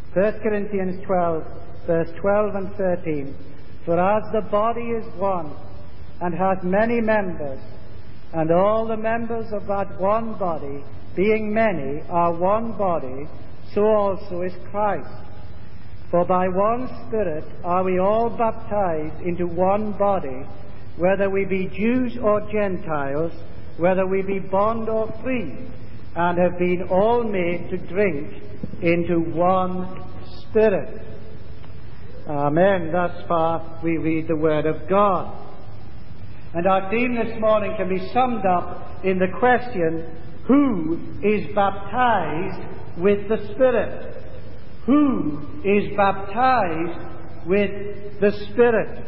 1 Corinthians 12, verse 12 and 13. For as the body is one, and hath many members, and all the members of that one body, being many, are one body, so also is Christ. For by one Spirit are we all baptized into one body, whether we be Jews or Gentiles, whether we be bond or free, and have been all made to drink into one Spirit. Amen. Thus far we read the Word of God. And our theme this morning can be summed up in the question, who is baptized with the Spirit? Who is baptized with the Spirit?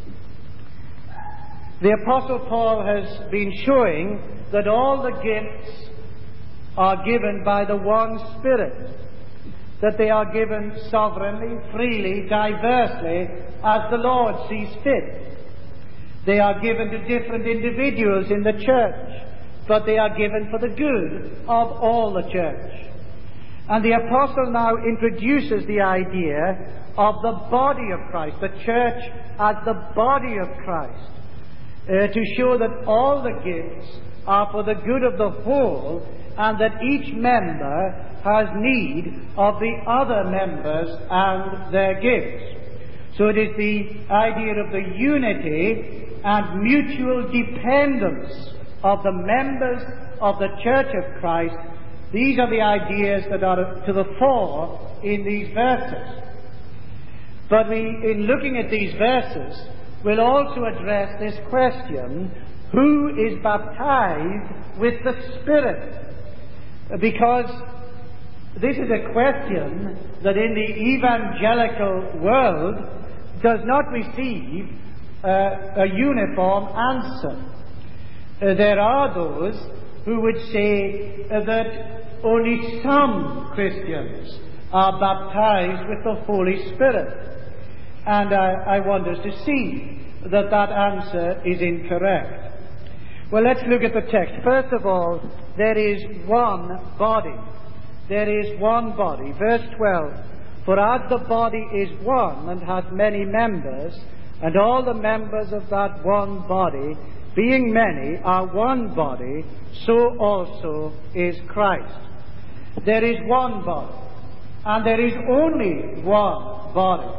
The Apostle Paul has been showing that all the gifts are given by the one Spirit, that they are given sovereignly, freely, diversely, as the Lord sees fit. They are given to different individuals in the church, but they are given for the good of all the church. And the Apostle now introduces the idea of the body of Christ, the church as the body of Christ, to show that all the gifts are for the good of the whole, and that each member has need of the other members and their gifts. So it is the idea of the unity and mutual dependence of the members of the Church of Christ. These are the ideas that are to the fore in these verses. But in looking at these verses, we'll also address this question, who is baptized with the Spirit? Because this is a question that in the evangelical world does not receive a uniform answer. There are those who would say that only some Christians are baptized with the Holy Spirit. And I want us to see that that answer is incorrect. Well, let's look at the text. First of all, there is one body. There is one body. Verse 12, for as the body is one and hath many members, and all the members of that one body, being many, are one body, so also is Christ. There is one body, and there is only one body.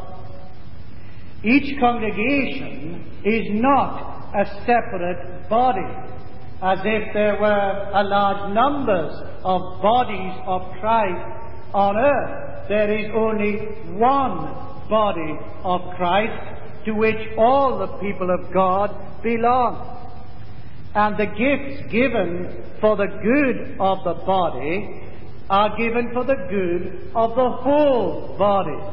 Each congregation is not a separate body, as if there were a large numbers of bodies of Christ on earth. There is only one body of Christ to which all the people of God belong. And the gifts given for the good of the body are given for the good of the whole body.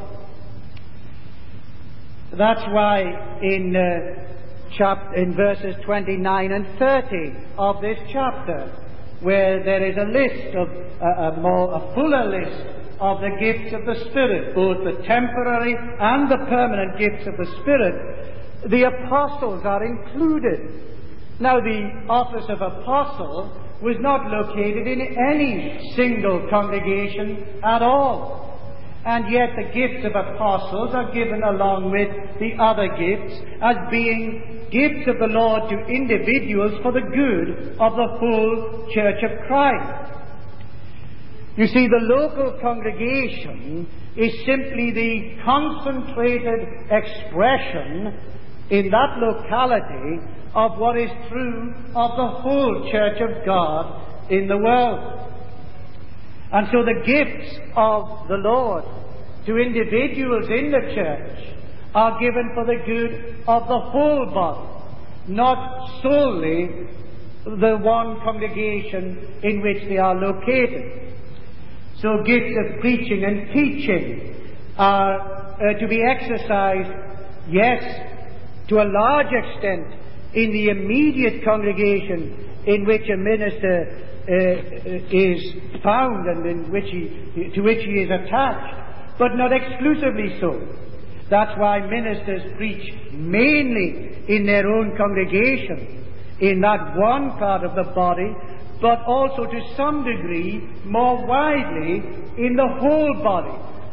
That's why in verses 29 and 30 of this chapter, where there is a list of a fuller list of the gifts of the Spirit, both the temporary and the permanent gifts of the Spirit, the apostles are included. Now, the office of apostle was not located in any single congregation at all. And yet the gifts of apostles are given along with the other gifts as being gifts of the Lord to individuals for the good of the whole Church of Christ. You see, the local congregation is simply the concentrated expression in that locality of what is true of the whole Church of God in the world. And so the gifts of the Lord to individuals in the church are given for the good of the whole body, not solely the one congregation in which they are located. So gifts of preaching and teaching are to be exercised, yes, to a large extent in the immediate congregation in which a minister is found and to which he is attached, but not exclusively so. That's why ministers preach mainly in their own congregation, in that one part of the body, but also to some degree more widely in the whole body,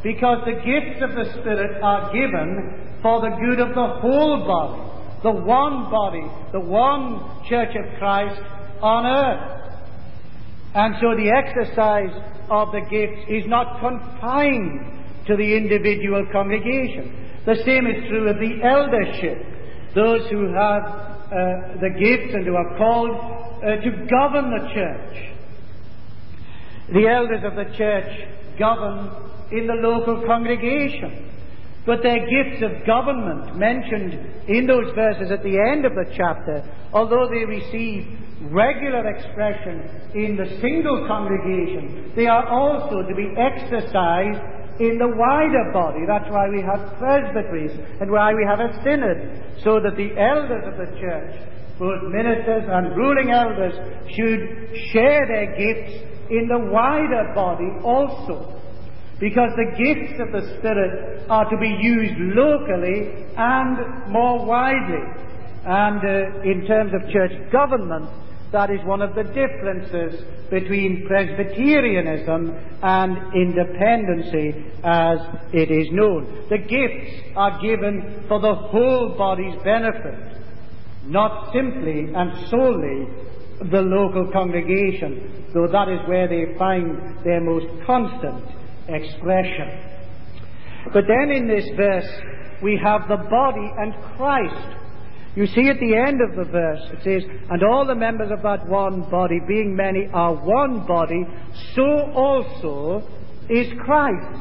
because the gifts of the Spirit are given for the good of the whole body, the one church of Christ on earth. And so the exercise of the gifts is not confined to the individual congregation. The same is true of the eldership, those who have the gifts and who are called to govern the church. The elders of the church govern in the local congregation, but their gifts of government mentioned in those verses at the end of the chapter, although they receive regular expression in the single congregation, they are also to be exercised in the wider body. That's why we have presbyteries and why we have a synod, so that the elders of the church, both ministers and ruling elders, should share their gifts in the wider body also, because the gifts of the Spirit are to be used locally and more widely. And in terms of church government, that is one of the differences between Presbyterianism and independency as it is known. The gifts are given for the whole body's benefit, not simply and solely the local congregation, though that is where they find their most constant expression. But then in this verse we have the body and Christ. You see at the end of the verse it says, "And all the members of that one body, being many, are one body, so also is Christ."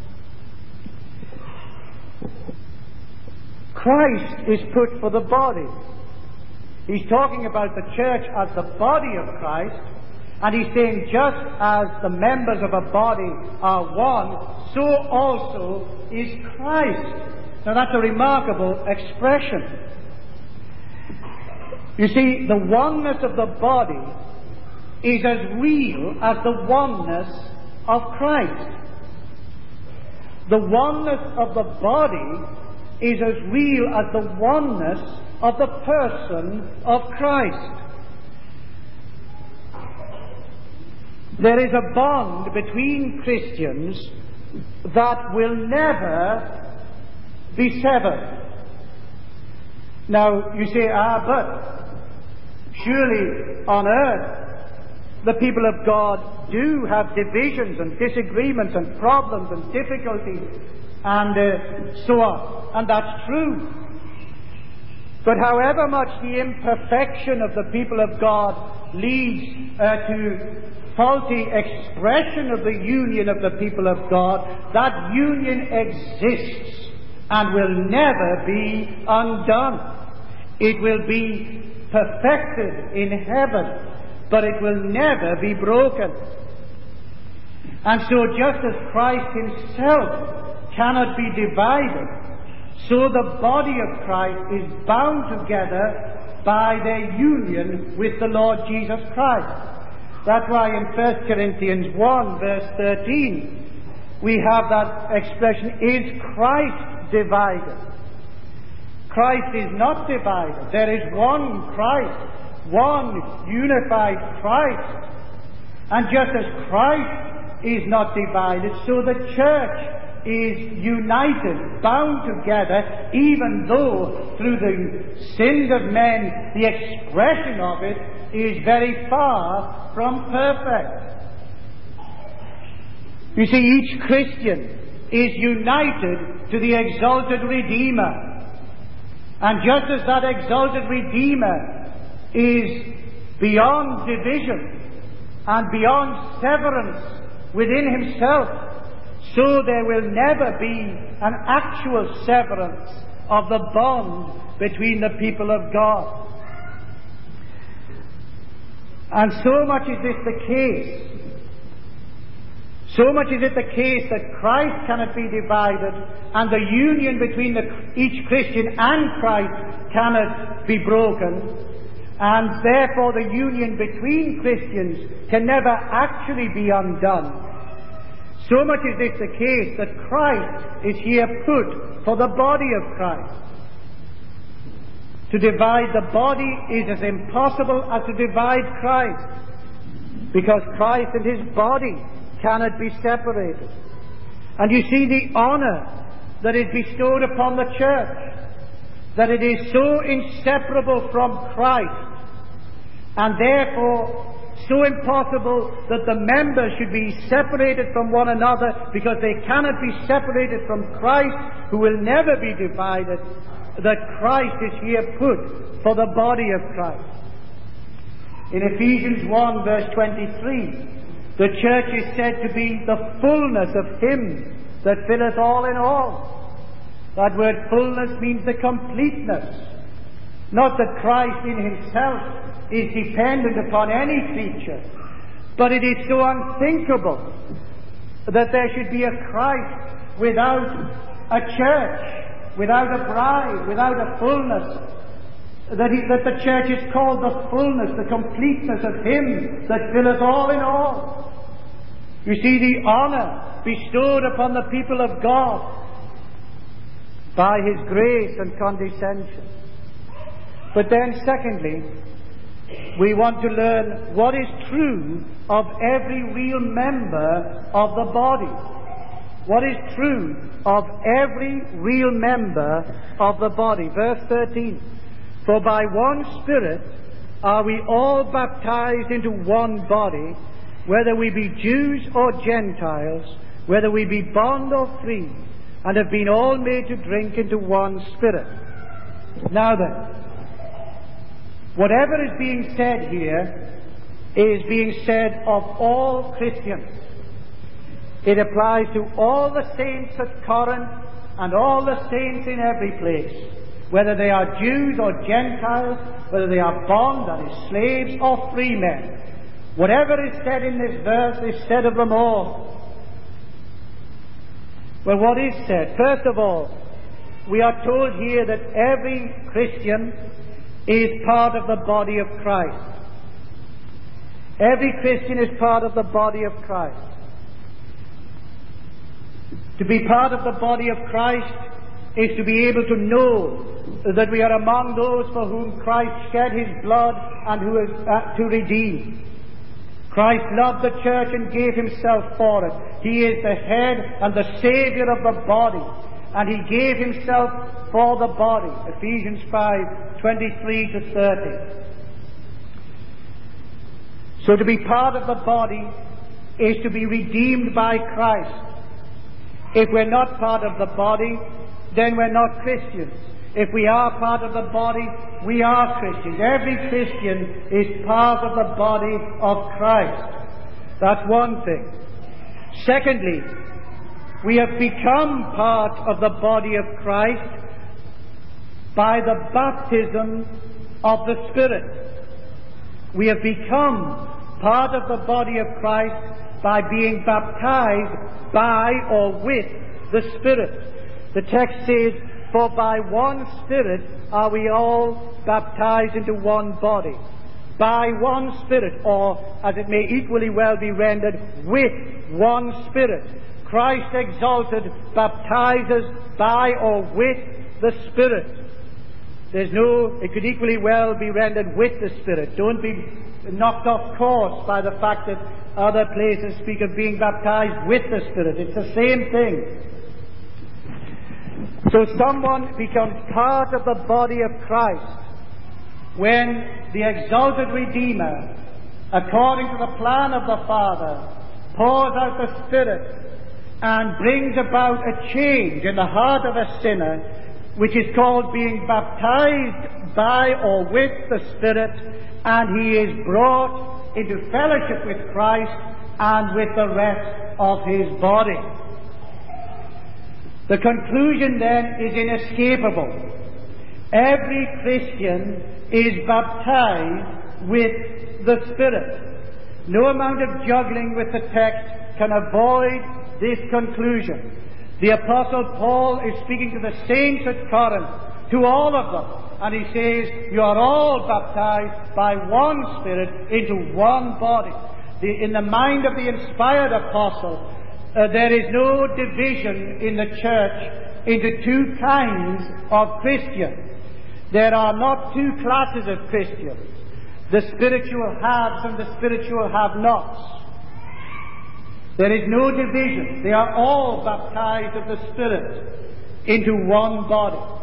Christ is put for the body. He's talking about the church as the body of Christ, and he's saying just as the members of a body are one, so also is Christ. Now that's a remarkable expression. You see, the oneness of the body is as real as the oneness of Christ. The oneness of the body is as real as the oneness of the person of Christ. There is a bond between Christians that will never be severed. Now, you say, but surely on earth the people of God do have divisions and disagreements and problems and difficulties and so on. And that's true. But however much the imperfection of the people of God leads to faulty expression of the union of the people of God, that union exists and will never be undone. It will be perfected in heaven, but it will never be broken. And so just as Christ himself cannot be divided, so the body of Christ is bound together by their union with the Lord Jesus Christ. That's why in 1 Corinthians 1 verse 13 we have that expression, "Is Christ divided?" Christ is not divided. There is one Christ, one unified Christ. And just as Christ is not divided, so the church is united, bound together, even though through the sins of men the expression of it is very far from perfect. You see, each Christian is united to the exalted Redeemer. And just as that exalted Redeemer is beyond division and beyond severance within himself, so there will never be an actual severance of the bond between the people of God. And so much is this the case. So much is it the case that Christ cannot be divided, and the union between each Christian and Christ cannot be broken, and therefore the union between Christians can never actually be undone. So much is this the case that Christ is here put for the body of Christ. To divide the body is as impossible as to divide Christ, because Christ and his body cannot be separated. And you see the honor that is bestowed upon the church, that it is so inseparable from Christ, and therefore so impossible that the members should be separated from one another, because they cannot be separated from Christ, who will never be divided, that Christ is here put for the body of Christ. In Ephesians 1 verse 23, the church is said to be the fullness of Him that filleth all in all. That word fullness means the completeness. Not that Christ in Himself is dependent upon any creature, but it is so unthinkable that there should be a Christ without a church, without a bride, without a fullness, that the church is called the fullness, the completeness of Him that filleth all in all. You see the honor bestowed upon the people of God by His grace and condescension. But then secondly, we want to learn what is true of every real member of the body. What is true of every real member of the body. Verse 13. For by one Spirit are we all baptized into one body, whether we be Jews or Gentiles, whether we be bond or free, and have been all made to drink into one Spirit. Now then, whatever is being said here is being said of all Christians. It applies to all the saints at Corinth and all the saints in every place, whether they are Jews or Gentiles, whether they are bond, that is, slaves, or free men. Whatever is said in this verse is said of them all. Well, what is said? First of all, we are told here that every Christian is part of the body of Christ. Every Christian is part of the body of Christ. To be part of the body of Christ is to be able to know that we are among those for whom Christ shed His blood and who is to redeem. Christ loved the church and gave Himself for it. He is the head and the Saviour of the body, and He gave Himself for the body. Ephesians 5:23 to 30. So to be part of the body is to be redeemed by Christ. If we're not part of the body, then we're not Christians. If we are part of the body, we are Christians. Every Christian is part of the body of Christ. That's one thing. Secondly, we have become part of the body of Christ by the baptism of the Spirit. We have become part of the body of Christ by being baptized by or with the Spirit. The text says, for by one Spirit are we all baptized into one body. By one Spirit, or as it may equally well be rendered, with one Spirit. Christ exalted baptizes by or with the Spirit. It could equally well be rendered with the Spirit. Don't be knocked off course by the fact that other places speak of being baptized with the Spirit. It's the same thing. So someone becomes part of the body of Christ when the exalted Redeemer, according to the plan of the Father, pours out the Spirit and brings about a change in the heart of a sinner, which is called being baptized by or with the Spirit, and he is brought into fellowship with Christ and with the rest of His body. The conclusion then is inescapable. Every Christian is baptized with the Spirit. No amount of juggling with the text can avoid this conclusion. The Apostle Paul is speaking to the saints at Corinth, to all of them, and he says, you are all baptized by one Spirit into one body. In the mind of the inspired apostle, there is no division in the church into two kinds of Christians. There are not two classes of Christians, the spiritual haves and the spiritual have-nots. There is no division. They are all baptized of the Spirit into one body.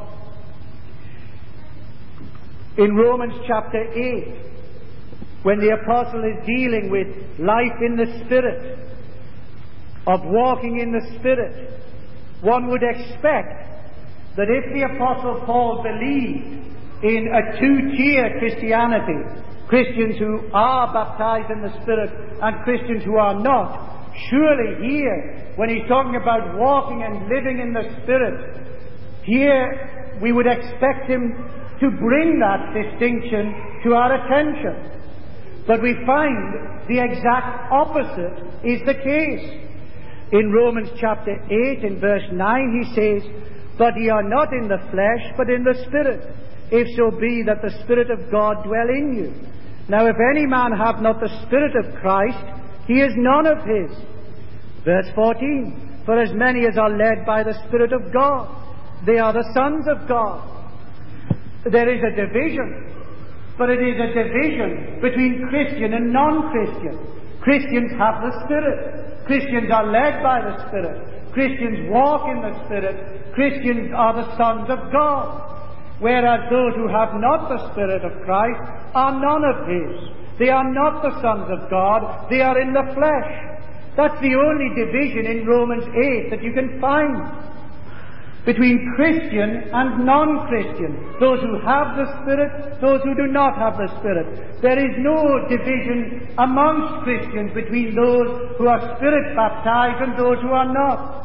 In Romans chapter 8, when the apostle is dealing with life in the Spirit, of walking in the Spirit, one would expect that if the apostle Paul believed in a two-tier Christianity, Christians who are baptized in the Spirit and Christians who are not, surely here, when he's talking about walking and living in the Spirit, here we would expect him to bring that distinction to our attention. But we find the exact opposite is the case. In Romans chapter 8, in verse 9, he says, "But ye are not in the flesh, but in the Spirit, if so be that the Spirit of God dwell in you. Now if any man have not the Spirit of Christ, he is none of his." Verse 14, "For as many as are led by the Spirit of God, they are the sons of God." There is a division, but it is a division between Christian and non-Christian. Christians have the Spirit. Christians are led by the Spirit. Christians walk in the Spirit. Christians are the sons of God. Whereas those who have not the Spirit of Christ are none of his. They are not the sons of God. They are in the flesh. That's the only division in Romans 8 that you can find between Christian and non-Christian. Those who have the Spirit, those who do not have the Spirit. There is no division amongst Christians between those who are Spirit baptized and those who are not.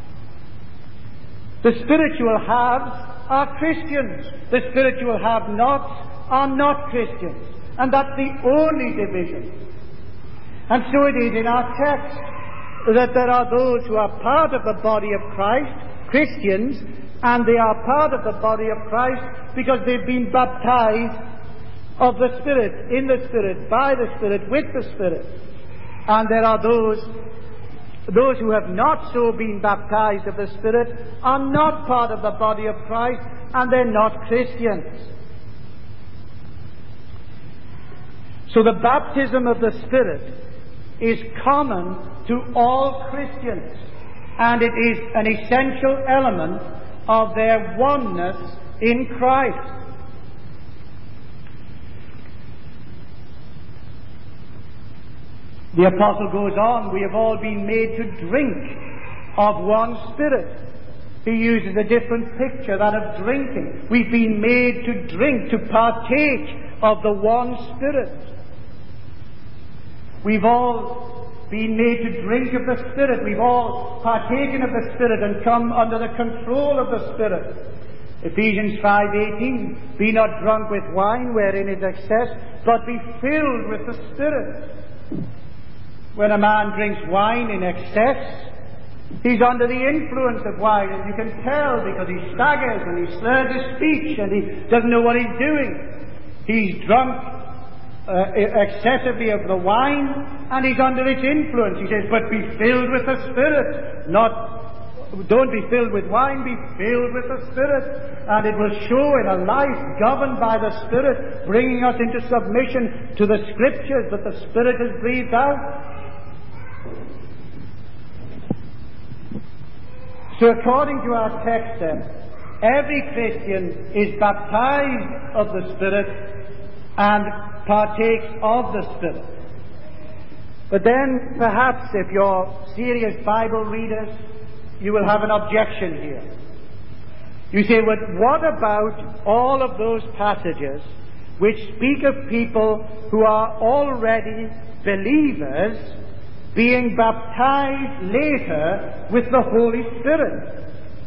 The spiritual haves are Christians. The spiritual have-nots are not Christians. And that's the only division. And so it is in our text that there are those who are part of the body of Christ, Christians, and they are part of the body of Christ because they've been baptized of the Spirit, in the Spirit, by the Spirit, with the Spirit. And there are those who have not so been baptized of the Spirit are not part of the body of Christ, and they're not Christians. So the baptism of the Spirit is common to all Christians, and it is an essential element of their oneness in Christ. The apostle goes on, "We have all been made to drink of one Spirit." He uses a different picture, that of drinking. We've been made to drink, to partake of the one Spirit. We've all been made to drink of the Spirit. We've all partaken of the Spirit and come under the control of the Spirit. Ephesians 5:18, "Be not drunk with wine, wherein is excess, but be filled with the Spirit." When a man drinks wine in excess, he's under the influence of wine, and you can tell because he staggers and he slurs his speech and he doesn't know what he's doing. He's drunk excessively of the wine, and he's under its influence. He says, "But be filled with the Spirit." Don't be filled with wine, be filled with the Spirit. And it will show in a life governed by the Spirit, bringing us into submission to the Scriptures that the Spirit has breathed out. So according to our text then, every Christian is baptized of the Spirit and partakes of the Spirit. But then perhaps if you're serious Bible readers, you will have an objection here. You say, "Well, what about all of those passages which speak of people who are already believers being baptized later with the Holy Spirit?"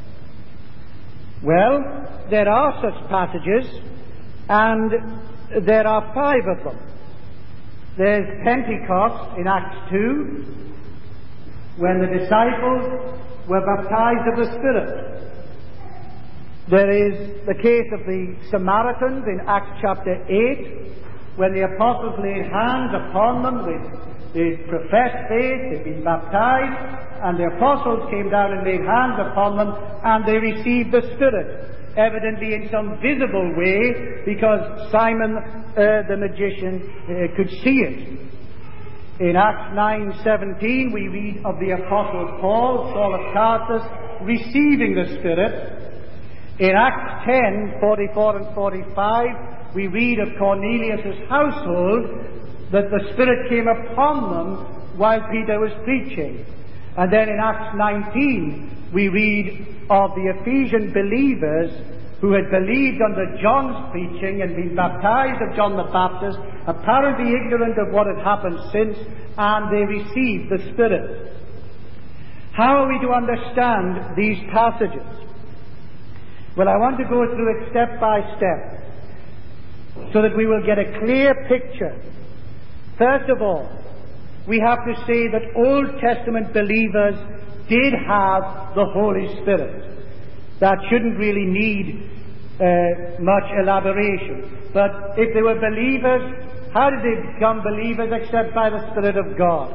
Well, there are such passages, and there are 5 of them. There's Pentecost in Acts 2, when the disciples were baptized of the Spirit. There is the case of the Samaritans in Acts chapter 8, when the apostles laid hands upon them, they professed faith, they'd been baptized, and the apostles came down and laid hands upon them, and they received the Spirit, evidently in some visible way, because Simon the magician could see it. In Acts 9:17 we read of the Apostle Paul, Saul of Tarsus, receiving the Spirit. In Acts 10:44 and 45 we read of Cornelius' household that the Spirit came upon them while Peter was preaching. And then in Acts 19 we read of the Ephesian believers who had believed under John's preaching and been baptized of John the Baptist, apparently ignorant of what had happened since, and they received the Spirit. How are we to understand these passages? Well, I want to go through it step by step so that we will get a clear picture. First of all, we have to say that Old Testament believers did have the Holy Spirit. That shouldn't really need much elaboration. But if they were believers, how did they become believers except by the Spirit of God?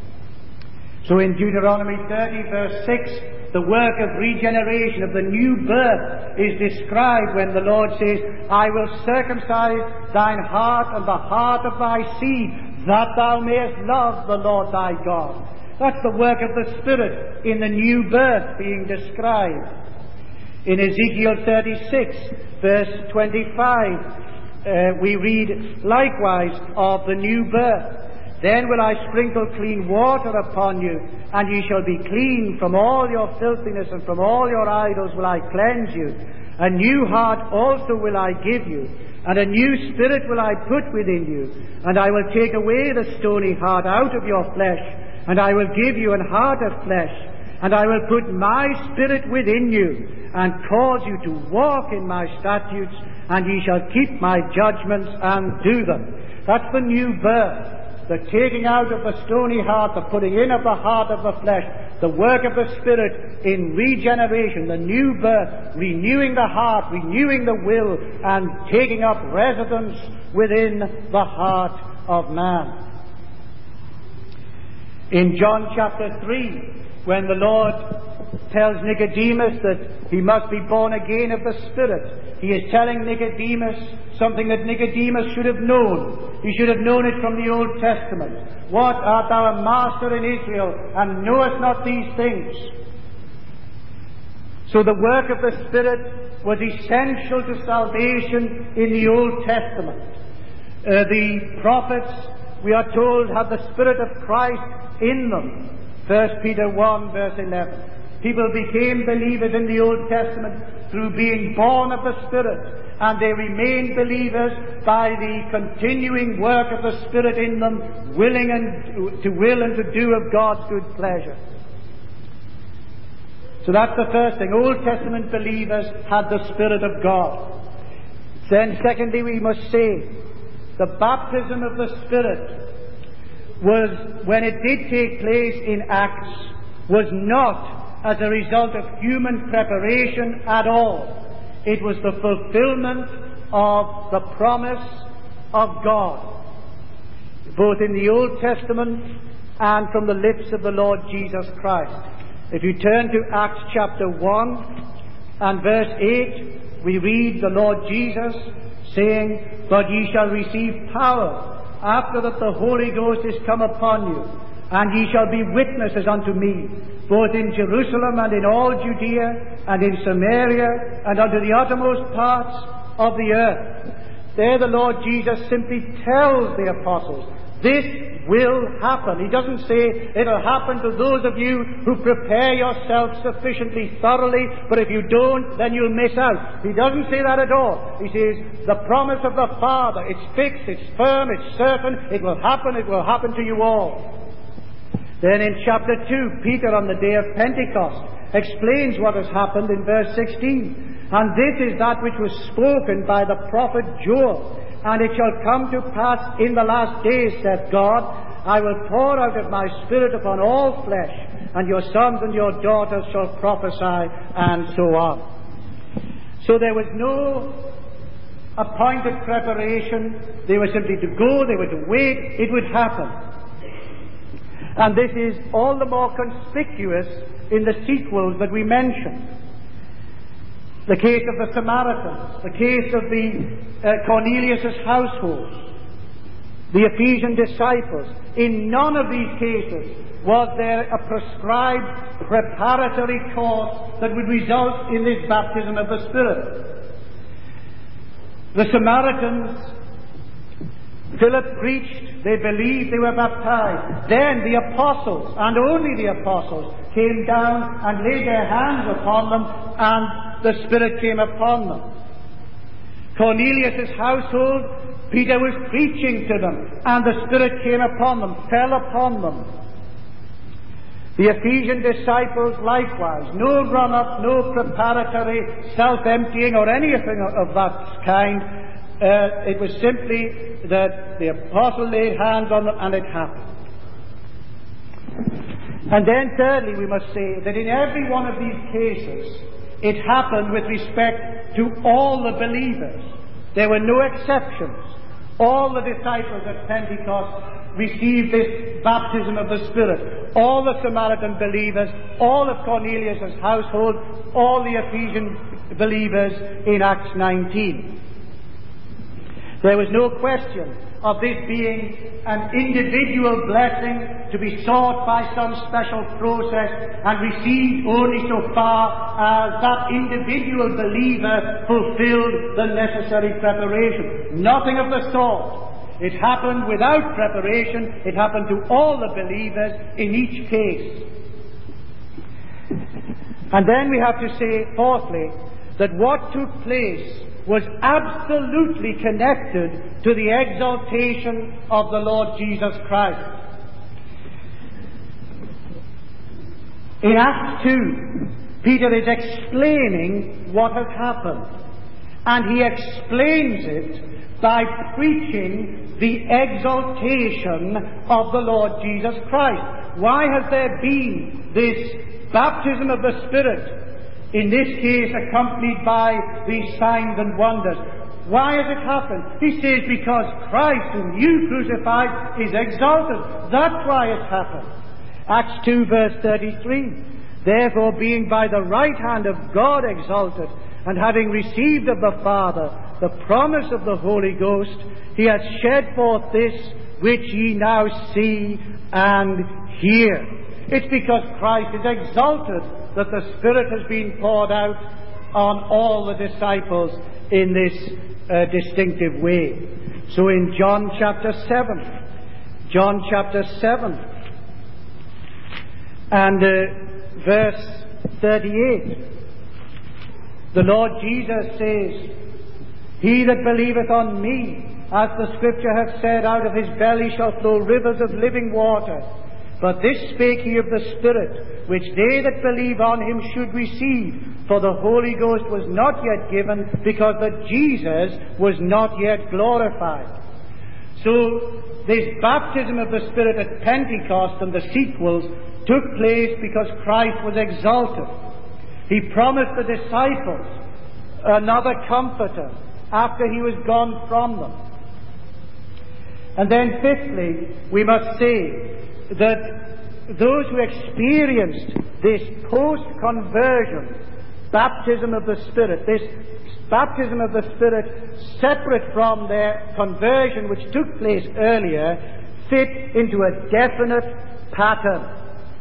So in Deuteronomy 30 verse 6, the work of regeneration, of the new birth, is described when the Lord says, I will circumcise thine heart and the heart of thy seed, that thou mayest love the Lord thy God. That's the work of the Spirit in the new birth being described. In Ezekiel 36, verse 25, we read likewise of the new birth. Then will I sprinkle clean water upon you, and ye shall be clean from all your filthiness, and from all your idols will I cleanse you. A new heart also will I give you, and a new spirit will I put within you. And I will take away the stony heart out of your flesh, and I will give you an heart of flesh. And I will put my Spirit within you, and cause you to walk in my statutes, and ye shall keep my judgments and do them. That's the new birth, the taking out of the stony heart, the putting in of the heart of the flesh, the work of the Spirit in regeneration, the new birth, renewing the heart, renewing the will, and taking up residence within the heart of man. In John chapter 3, when the Lord tells Nicodemus that he must be born again of the Spirit, he is telling Nicodemus something that Nicodemus should have known. He should have known it from the Old Testament. What, art thou a master in Israel, and knowest not these things? So the work of the Spirit was essential to salvation in the Old Testament. The prophets, we are told, had the Spirit of Christ in them. 1 Peter 1 verse 11. People became believers in the Old Testament through being born of the Spirit, and they remained believers by the continuing work of the Spirit in them, willing and to will and to do of God's good pleasure. So that's the first thing. Old Testament believers had the Spirit of God. Then secondly, we must say, the baptism of the Spirit was, when it did take place in Acts, was not as a result of human preparation at all. It was the fulfillment of the promise of God, both in the Old Testament and from the lips of the Lord Jesus Christ. If you turn to Acts chapter 1 and verse 8, we read the Lord Jesus saying, But ye shall receive power after that the Holy Ghost is come upon you, and ye shall be witnesses unto me, both in Jerusalem and in all Judea and in Samaria and unto the uttermost parts of the earth. There the Lord Jesus simply tells the apostles, this will happen. He doesn't say it'll happen to those of you who prepare yourselves sufficiently thoroughly, but if you don't, then you'll miss out. He doesn't say that at all. He says the promise of the Father, it's fixed, it's firm, it's certain, it will happen to you all. Then in chapter 2, Peter on the day of Pentecost explains what has happened in verse 16. And this is that which was spoken by the prophet Joel. And it shall come to pass in the last days, saith God, I will pour out of my Spirit upon all flesh, and your sons and your daughters shall prophesy, and so on. So there was no appointed preparation. They were simply to go, they were to wait, it would happen. And this is all the more conspicuous in the sequels that we mentioned. The case of the Samaritans, the case of the Cornelius' household. the Ephesian disciples. In none of these cases was there a prescribed preparatory course that would result in this baptism of the Spirit. The Samaritans, Philip preached, they believed, they were baptized. Then the apostles, and only the apostles, came down and laid their hands upon them, and the Spirit came upon them. Cornelius' household, Peter was preaching to them, and the Spirit came upon them, fell upon them. The Ephesian disciples likewise, no run-up, no preparatory self-emptying or anything of that kind. It was simply that the apostle laid hands on them and it happened. And then thirdly, we must say that in every one of these cases, it happened with respect to all the believers. There were no exceptions. All the disciples at Pentecost received this baptism of the Spirit. All the Samaritan believers, all of Cornelius' household, all the Ephesian believers in Acts 19. There was no question of this being an individual blessing to be sought by some special process and received only so far as that individual believer fulfilled the necessary preparation. Nothing of the sort. It happened without preparation. It happened to all the believers in each case. And then we have to say, fourthly, that what took place was absolutely connected to the exaltation of the Lord Jesus Christ. In Acts 2, Peter is explaining what has happened. And he explains it by preaching the exaltation of the Lord Jesus Christ. Why has there been this baptism of the Spirit? In this case, accompanied by these signs and wonders. Why has it happened? He says, because Christ, whom you crucified, is exalted. That's why it happened. Acts 2, verse 33. Therefore, being by the right hand of God exalted, and having received of the Father the promise of the Holy Ghost, he hath shed forth this which ye now see and hear. It's because Christ is exalted that the Spirit has been poured out on all the disciples in this distinctive way. So in John chapter 7 and verse 38, the Lord Jesus says, He that believeth on me, as the Scripture hath said, out of his belly shall flow rivers of living water. But this spake he of the Spirit, which they that believe on him should receive. For the Holy Ghost was not yet given, because that Jesus was not yet glorified. So, this baptism of the Spirit at Pentecost and the sequels took place because Christ was exalted. He promised the disciples another Comforter after he was gone from them. And then fifthly, we must say that those who experienced this post-conversion baptism of the Spirit, this baptism of the Spirit separate from their conversion which took place earlier, fit into a definite pattern.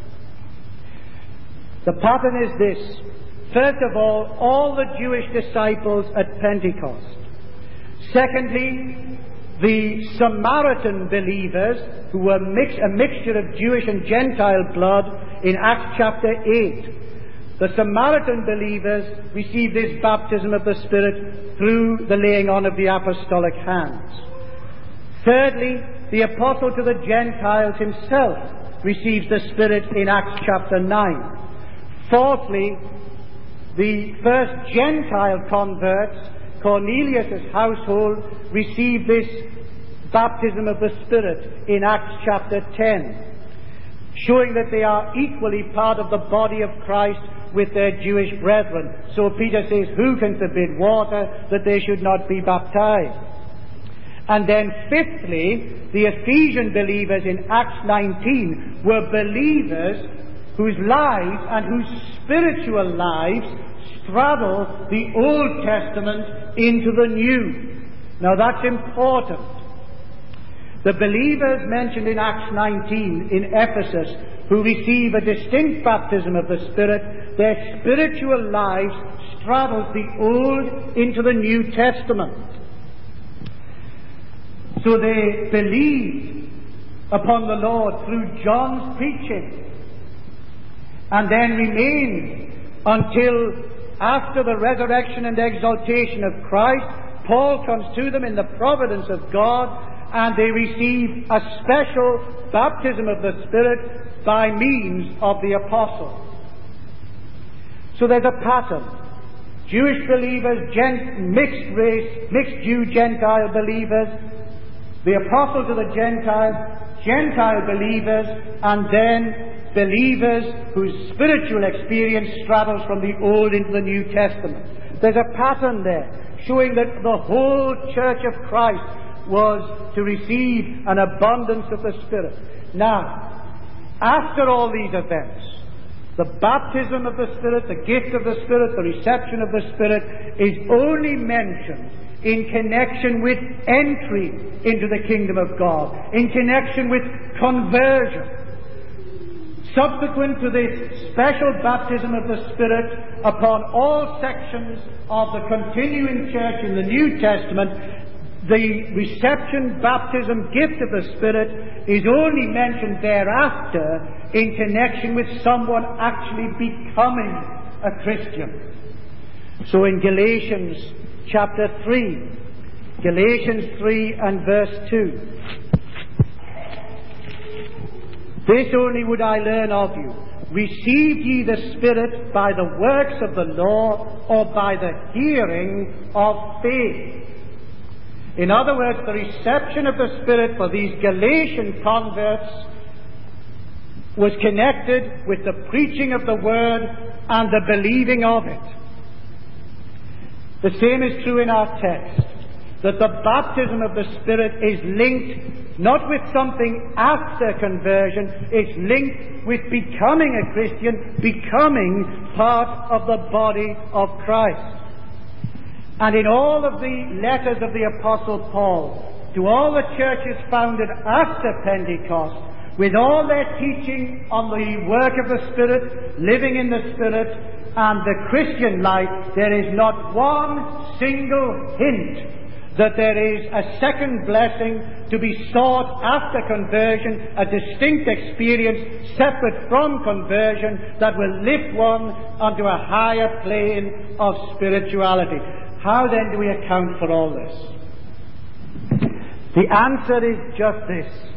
The pattern is this. First of all the Jewish disciples at Pentecost. Secondly, the Samaritan believers who were a mixture of Jewish and Gentile blood in Acts chapter 8. The Samaritan believers received this baptism of the Spirit through the laying on of the apostolic hands. Thirdly, the apostle to the Gentiles himself receives the Spirit in Acts chapter 9. Fourthly, the first Gentile converts, Cornelius' household, received this baptism of the Spirit in Acts chapter 10, showing that they are equally part of the body of Christ with their Jewish brethren. So Peter says, who can forbid water that they should not be baptized? And then fifthly, the Ephesian believers in Acts 19 were believers whose lives and whose spiritual lives straddle the Old Testament into the New. Now that's important. The believers mentioned in Acts 19 in Ephesus, who receive a distinct baptism of the Spirit, their spiritual lives straddles the Old into the New Testament. So they believed upon the Lord through John's preaching, and then remained until after the resurrection and exaltation of Christ. Paul comes to them in the providence of God, and they receive a special baptism of the Spirit by means of the apostle. So there's a pattern. Jewish believers, mixed race, mixed Jew, Gentile believers, the apostle to the Gentiles, Gentile believers, and then believers whose spiritual experience straddles from the Old into the New Testament. There's a pattern there, showing that the whole Church of Christ was to receive an abundance of the Spirit. Now, after all these events, the baptism of the Spirit, the gift of the Spirit, the reception of the Spirit is only mentioned in connection with entry into the kingdom of God, in connection with conversion. Subsequent to this special baptism of the Spirit upon all sections of the continuing church in the New Testament, the reception, baptism, gift of the Spirit is only mentioned thereafter in connection with someone actually becoming a Christian. So in Galatians chapter 3, Galatians 3 and verse 2, this only would I learn of you. Received ye the Spirit by the works of the law, or by the hearing of faith? In other words, the reception of the Spirit for these Galatian converts was connected with the preaching of the Word and the believing of it. The same is true in our text, that the baptism of the Spirit is linked not with something after conversion, it's linked with becoming a Christian, becoming part of the body of Christ. And in all of the letters of the Apostle Paul, to all the churches founded after Pentecost, with all their teaching on the work of the Spirit, living in the Spirit, and the Christian life, there is not one single hint that there is a second blessing to be sought after conversion, a distinct experience separate from conversion that will lift one onto a higher plane of spirituality. How then do we account for all this? The answer is just this.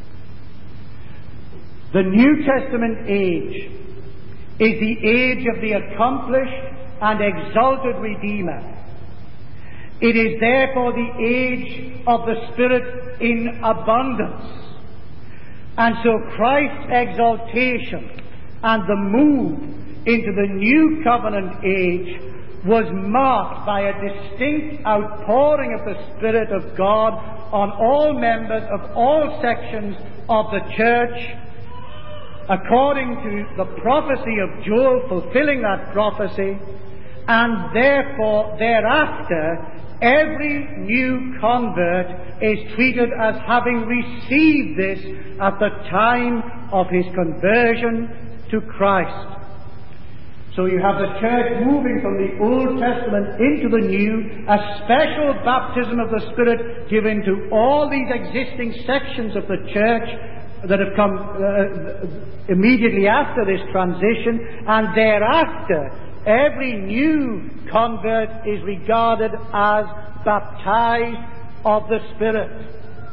The New Testament age is the age of the accomplished and exalted Redeemer. It is therefore the age of the Spirit in abundance. And so Christ's exaltation and the move into the new covenant age was marked by a distinct outpouring of the Spirit of God on all members of all sections of the church, according to the prophecy of Joel, fulfilling that prophecy, and therefore thereafter every new convert is treated as having received this at the time of his conversion to Christ. So you have the church moving from the Old Testament into the New, a special baptism of the Spirit given to all these existing sections of the church that have come immediately after this transition, and thereafter every new convert is regarded as baptized of the Spirit.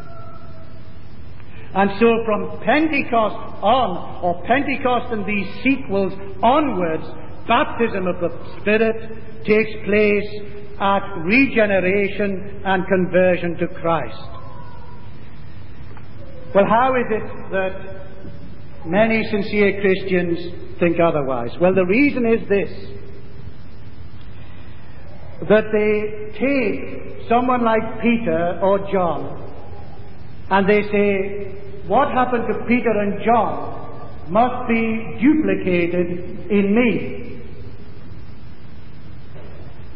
And so from Pentecost on, or Pentecost and these sequels onwards, baptism of the Spirit takes place at regeneration and conversion to Christ. Well, how is it that many sincere Christians think otherwise? Well, the reason is this, that they take someone like Peter or John and they say, what happened to Peter and John must be duplicated in me.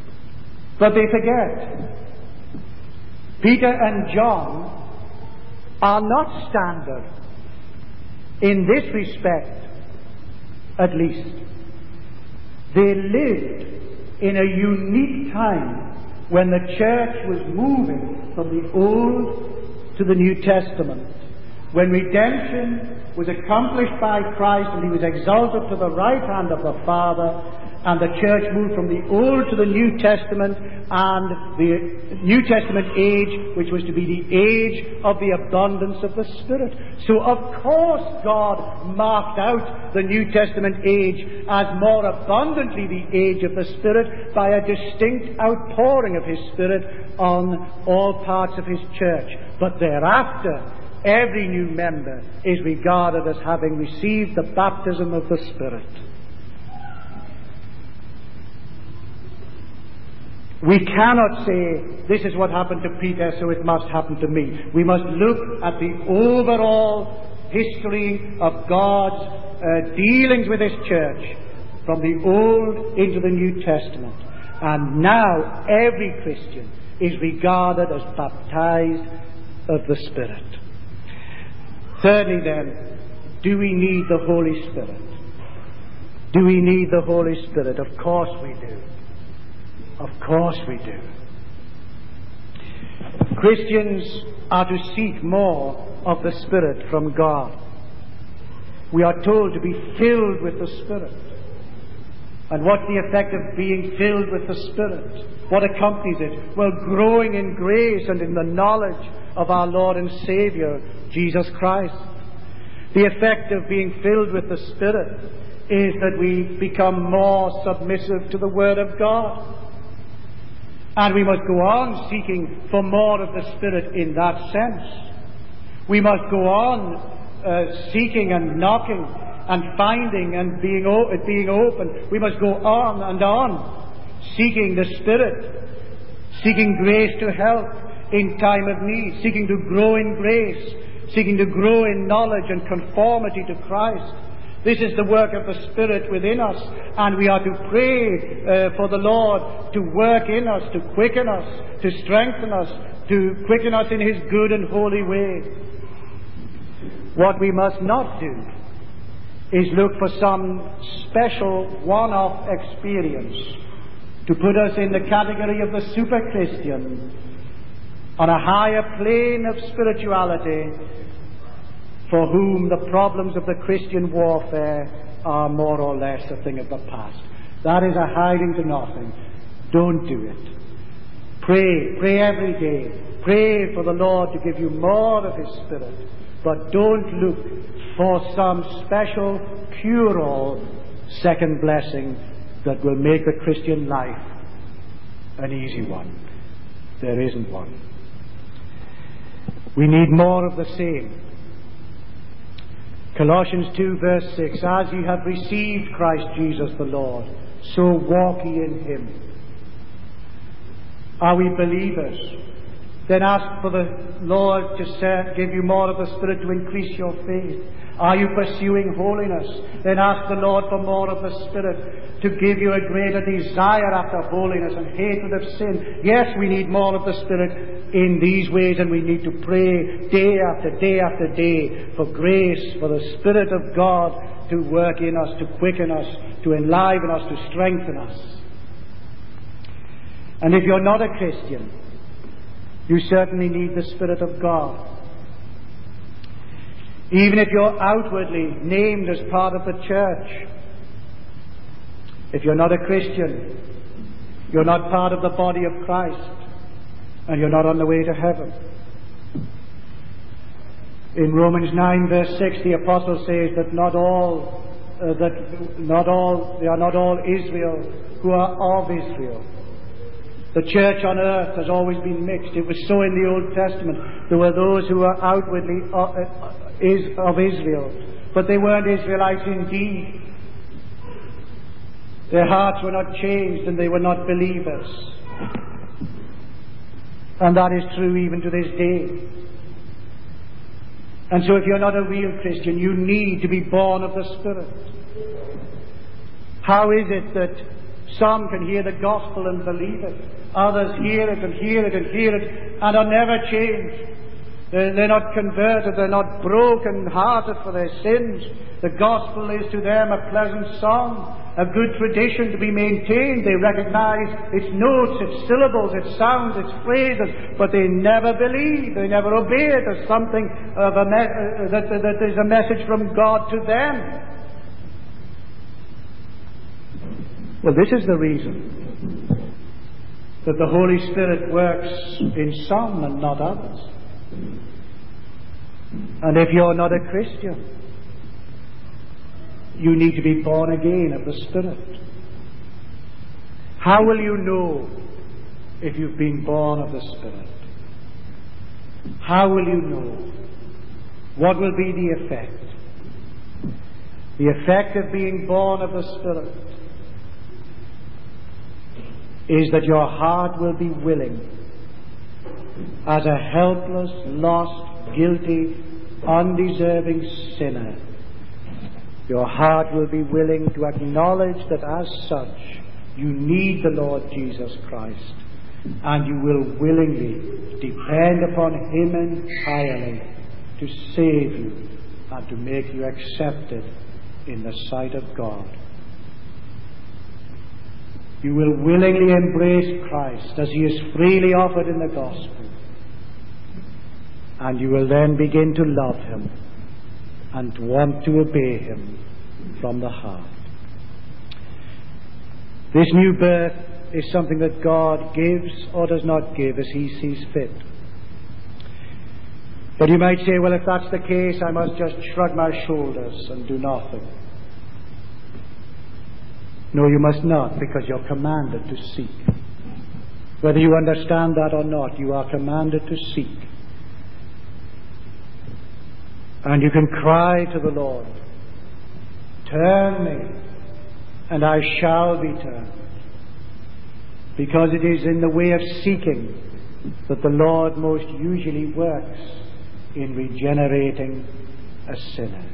But they forget, Peter and John are not standard in this respect, at least. They lived in a unique time when the church was moving from the Old to the New Testament, when redemption was accomplished by Christ and he was exalted to the right hand of the Father, and the church moved from the Old to the New Testament, and the New Testament age, which was to be the age of the abundance of the Spirit. So of course God marked out the New Testament age as more abundantly the age of the Spirit by a distinct outpouring of His Spirit on all parts of His church. But thereafter, every new member is regarded as having received the baptism of the Spirit. We cannot say, this is what happened to Peter, so it must happen to me. We must look at the overall history of God's dealings with His church from the Old into the New Testament. And now every Christian is regarded as baptized of the Spirit. Thirdly then, do we need the Holy Spirit? Do we need the Holy Spirit? Of course we do. Of course we do. Christians are to seek more of the Spirit from God. We are told to be filled with the Spirit. And what's the effect of being filled with the Spirit? What accompanies it? Well, growing in grace and in the knowledge of our Lord and Savior, Jesus Christ. The effect of being filled with the Spirit is that we become more submissive to the Word of God. And we must go on seeking for more of the Spirit in that sense. We must go on seeking and knocking and finding and being open. We must go on and on, seeking the Spirit, seeking grace to help in time of need, seeking to grow in grace, seeking to grow in knowledge and conformity to Christ. This is the work of the Spirit within us, and we are to pray for the Lord to work in us, to quicken us, to strengthen us, to quicken us in His good and holy way. What we must not do is look for some special one-off experience to put us in the category of the super Christian on a higher plane of spirituality, for whom the problems of the Christian warfare are more or less a thing of the past. That is a hiding to nothing. Don't do it. Pray every day. Pray for the Lord to give you more of His Spirit. But don't look for some special cure-all second blessing that will make the Christian life an easy one. There isn't one. We need more of the same. Colossians 2 verse 6, as ye have received Christ Jesus the Lord, so walk ye in Him. Are we believers? Then ask for the Lord to give you more of the Spirit to increase your faith. Are you pursuing holiness? Then ask the Lord for more of the Spirit to give you a greater desire after holiness and hatred of sin. Yes, we need more of the Spirit in these ways, and we need to pray day after day after day for grace, for the Spirit of God to work in us, to quicken us, to enliven us, to strengthen us. And if you're not a Christian, you certainly need the Spirit of God. Even if you're outwardly named as part of the church, if you're not a Christian, you're not part of the body of Christ, and you're not on the way to heaven. In Romans 9 verse 6, the apostle says that they are not all Israel who are of Israel. The church on earth has always been mixed. It was so in the Old Testament. There were those who were outwardly of Israel, but they weren't Israelites indeed. Their hearts were not changed, and they were not believers. And that is true even to this day. And so if you're not a real Christian, you need to be born of the Spirit. How is it that some can hear the gospel and believe it? Others hear it and hear it and hear it and are never changed. They're not converted. They're not broken-hearted for their sins. The gospel is to them a pleasant song, a good tradition to be maintained. They recognize its notes, its syllables, its sounds, its phrases, but they never believe. They never obey it as something of that is a message from God to them. Well, this is the reason that the Holy Spirit works in some and not others. And if you're not a Christian, you need to be born again of the Spirit. How will you know if you've been born of the Spirit? How will you know? What will be the effect? The effect of being born of the Spirit is that your heart will be willing, as a helpless, lost, guilty, undeserving sinner, your heart will be willing to acknowledge that as such you need the Lord Jesus Christ, and you will willingly depend upon Him entirely to save you and to make you accepted in the sight of God. You will willingly embrace Christ as He is freely offered in the gospel, and you will then begin to love Him and to want to obey Him from the heart. This new birth is something that God gives or does not give as He sees fit. But you might say, well, if that's the case, I must just shrug my shoulders and do nothing. No, you must not, because you're commanded to seek. Whether you understand that or not, you are commanded to seek. And you can cry to the Lord, "Turn me, and I shall be turned." Because it is in the way of seeking that the Lord most usually works in regenerating a sinner.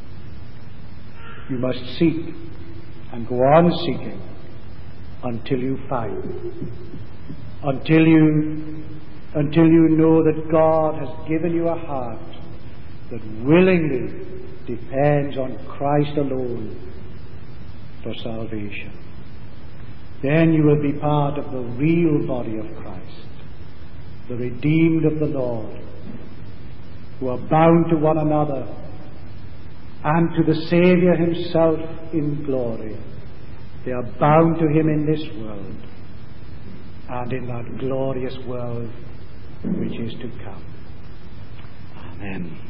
You must seek and go on seeking until you find, until you know that God has given you a heart that willingly depends on Christ alone for salvation. Then you will be part of the real body of Christ, the redeemed of the Lord, who are bound to one another and to the Saviour Himself in glory. They are bound to Him in this world and in that glorious world which is to come. Amen.